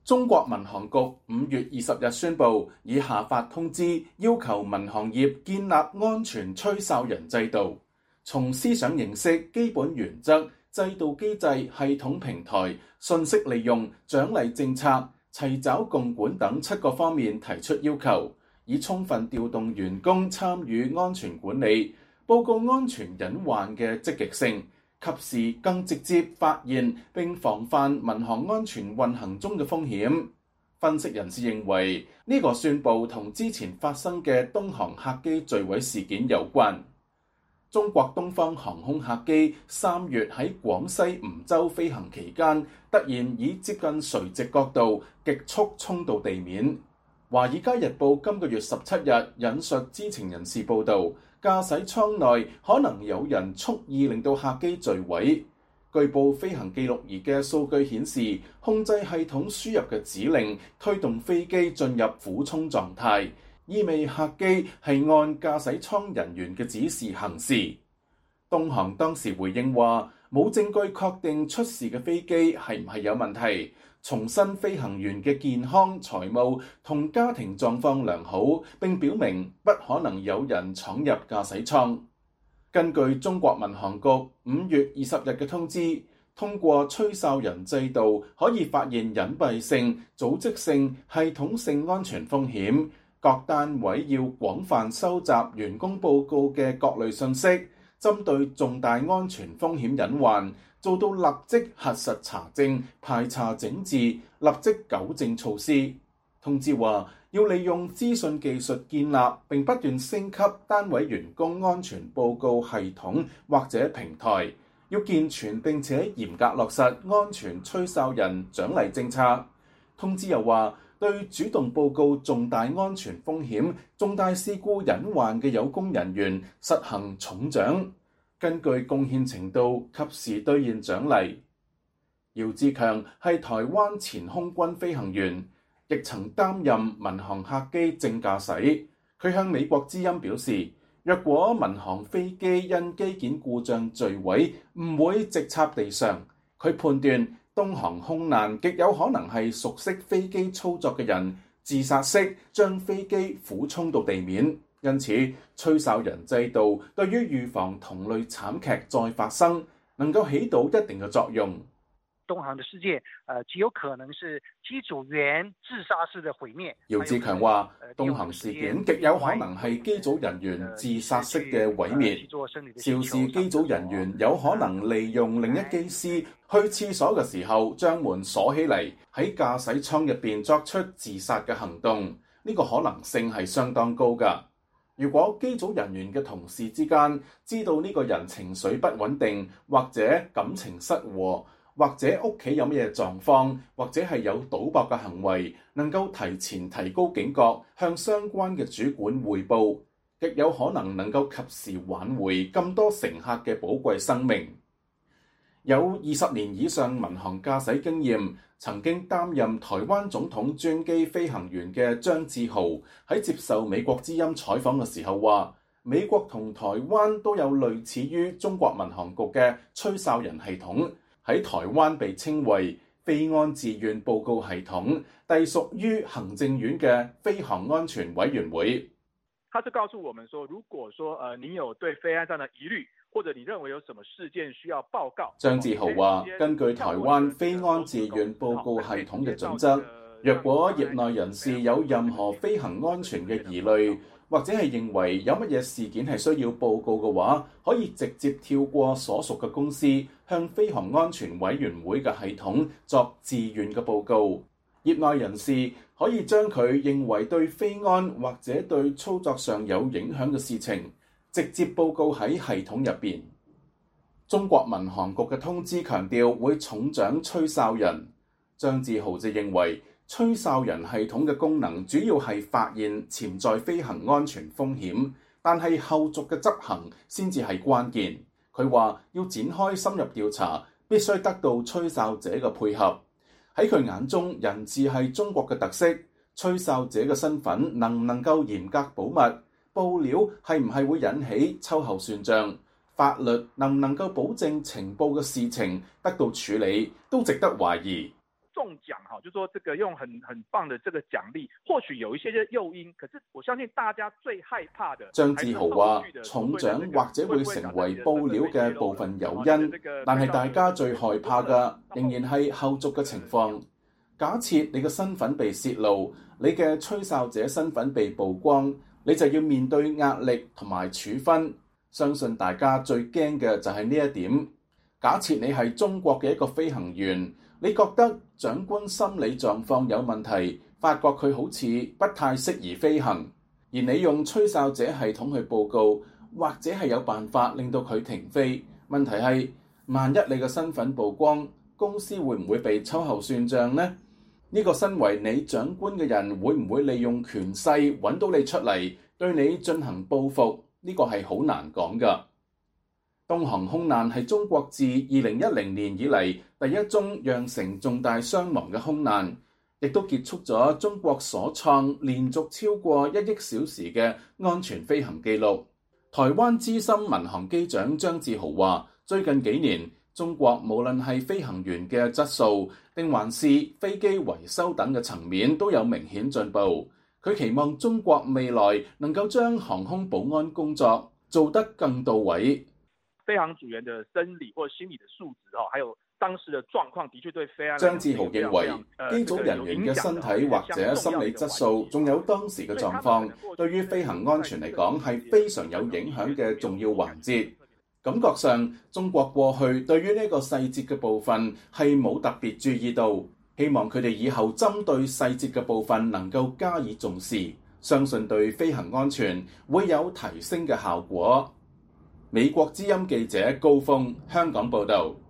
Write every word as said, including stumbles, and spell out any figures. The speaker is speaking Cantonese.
中國民航局五月二十日宣布，已下發通知，要求民航業建立安全吹哨人制度，從思想形式、基本原則、制度機制、系統平台、信息利用、獎勵政策、齊抓共管等七個方面提出要求，以充分調動員工參與安全管理、報告安全隱患嘅積極性，及時更直接發現並防範民航安全運行中嘅風險。分析人士認為，呢、這個宣佈同之前發生嘅東航客機墜毀事件有關。中國東方航空客機三月喺廣西梧州飛行期間，突然以接近垂直角度極速衝到地面。華爾街日報今個月十七日引述知情人士報導，駕駛艙內可能有人蓄意令到客機墜毀。據報飛行記錄儀嘅數據顯示，控制系統輸入嘅指令推動飛機進入俯衝狀態，意味客機係按駕駛艙人員嘅指示行事。東航當時回應話，冇證據確定出事嘅飛機係唔係有問題，重申飛行員嘅健康、財務同家庭狀況良好，並表明不可能有人闖入駕駛艙。根據中國民航局五月二十日嘅通知，通過吹哨人制度可以發現隱蔽性、組織性、系統性安全風險。各單位要廣泛收集員工報告嘅各類信息，針對重大安全風險隱患，做到立即核實查證、排查整治、立即糾正措施。通知話，要利用資訊技術建立並不斷升級單位員工安全報告系統或者平台，要健全並且嚴格落實安全吹哨人獎勵政策。通知又話，對主動報告重大安全風險、重大事故隱患嘅有功人員實行重獎，根據貢獻程度及時兌現獎勵。姚志強係台灣前空軍飛行員，亦曾擔任民航客機正駕駛。佢向美國之音表示，若果民航飛機因機件故障墜毀，唔會直插地上。佢判斷東航空難極有可能係熟悉飛機操作嘅人自殺式將飛機俯衝到地面，因此吹哨人制度對於預防同類慘劇再發生，能夠起到一定嘅作用。 東航的事件，呃，極有可能是機組員自殺式的毀滅。 姚志強話，東航事件極有可能係機組人員自殺式嘅毀滅。肇事機組人員有可能利用另一機師去廁所嘅時候將門鎖起嚟，喺駕駛艙入邊作出自殺嘅行動。呢個可能性係相當高㗎。如果機組人員嘅同事之間知道呢個人情緒不穩定，或者感情失和，或者屋企有咩狀況，或者係有賭博嘅行為，能夠提前提高警覺，向相關嘅主管匯報，極有可能能夠及時挽回咁多乘客嘅寶貴生命。有二十年以上民航駕駛經驗，曾經擔任台灣總統專機飛行員嘅張志豪喺接受美國之音採訪嘅時候話，美國同台灣都有類似於中國民航局嘅吹哨人系統。喺台灣被稱為飛安自願報告系統，隸屬於行政院嘅飛航安全委員會。 他是告訴我們說，如果說呃你有對飛安上的疑慮，或者你認為有什麼事件需要報告， 張志豪話，根據台灣飛安自願報告系統嘅準則，若果業內人士有任何飛行安全嘅疑慮，或者係認為有乜嘢事件係需要報告嘅話，可以直接跳過所屬嘅公司，向飛航安全委員會嘅系統作自願嘅報告。業內人士可以將佢認為對飛安或者對操作上有影響嘅事情，直接報告喺系統入邊。中國民航局嘅通知強調會重獎吹哨人，張志豪就認為，吹哨人系統嘅功能主要係發現潛在飛行安全風險，但係後續嘅執行先至係關鍵。佢話要展開深入調查，必須得到吹哨者嘅配合。喺佢眼中，人治係中國嘅特色，吹哨者嘅身份能唔能夠嚴格保密，報料係唔係會引起秋後算賬，法律能唔能夠保證情報嘅事情得到處理，都值得懷疑。 中獎哈，就說這個用很很棒的這個獎勵，或許有一些嘅誘因，可是我相信大家最害怕的。 張志豪話：重獎或者會成為報料嘅部分誘因，但係大家最害怕嘅仍然係後續嘅情況。假設你嘅身份被泄露，你嘅吹哨者身份被曝光，你就要面對壓力同埋處分。相信大家最驚嘅就係呢一點。假設你係中國嘅一個飛行員，你覺得長官心理狀況有問題，發覺佢好似不太適宜飛行，而你用吹哨者系統去報告，或者係有辦法令到佢停飛。問題係，萬一你嘅身份曝光，公司會唔會被秋後算賬呢？呢個身為你長官嘅人會唔會利用權勢揾到你出嚟，對你進行報復？呢個係好難講㗎。東航空難係中國自二零一零年以嚟第一宗釀成重大傷亡嘅空難，亦都結束咗中國所創連續超過一億小時嘅安全飛行記錄。台灣資深民航機長張志豪話：最近幾年，中國無論係飛行員嘅質素，定還是飛機維修等嘅層面，都有明顯進步。佢期望中國未來能夠將航空保安工作做得更到位。 飛行組員的生理或心理的素質，哈，還有當時的狀況，的確對飛安。 張志豪認為，機組人員嘅身體或者心理質素，仲有當時嘅狀況，對於飛行安全嚟講係非常有影響嘅重要環節。感覺上，中國過去對於呢個細節嘅部分係冇特別注意到，希望佢哋以後針對細節嘅部分能夠加以重視，相信對飛行安全會有提升嘅效果。美國之音記者高峰香港報導。